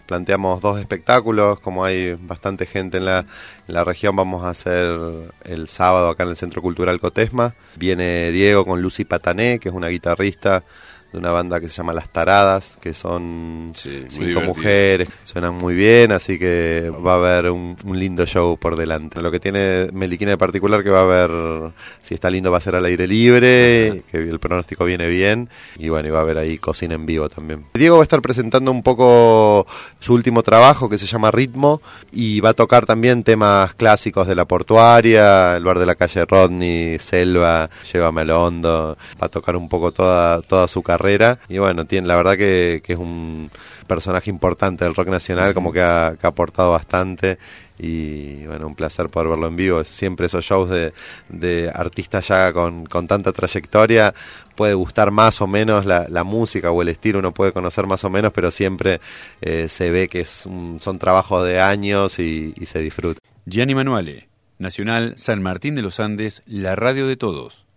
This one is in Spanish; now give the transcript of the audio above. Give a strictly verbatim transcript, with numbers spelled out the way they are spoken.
planteamos dos espectáculos, como hay bastante gente en la, en la región, vamos a hacer el sábado acá en el Centro Cultural Cotesma. Viene Diego con Lucy Patané, que es una guitarrista de una banda que se llama Las Taradas, que son sí, cinco mujeres, suenan muy bien, así que va a haber un, un lindo show por delante. Lo que tiene Meliquina de particular, que va a haber, si está lindo va a ser al aire libre, ajá, que el pronóstico viene bien, y bueno, y va a haber ahí cocina en vivo también. Diego va a estar presentando un poco su último trabajo, que se llama Ritmo, y va a tocar también temas clásicos de la portuaria, El bar de la calle Rodney, Selva, Llévame a lo hondo, va a tocar un poco toda, toda su carrera. Y bueno, tiene la verdad que, que es un personaje importante del rock nacional, como que ha, que ha aportado bastante, y bueno, un placer poder verlo en vivo. Siempre esos shows de, de artistas ya con, con tanta trayectoria, puede gustar más o menos la, la música o el estilo, uno puede conocer más o menos, pero siempre eh, se ve que es un, son trabajos de años y, y se disfruta. Gianni Manuale, Nacional San Martín de los Andes, la radio de todos.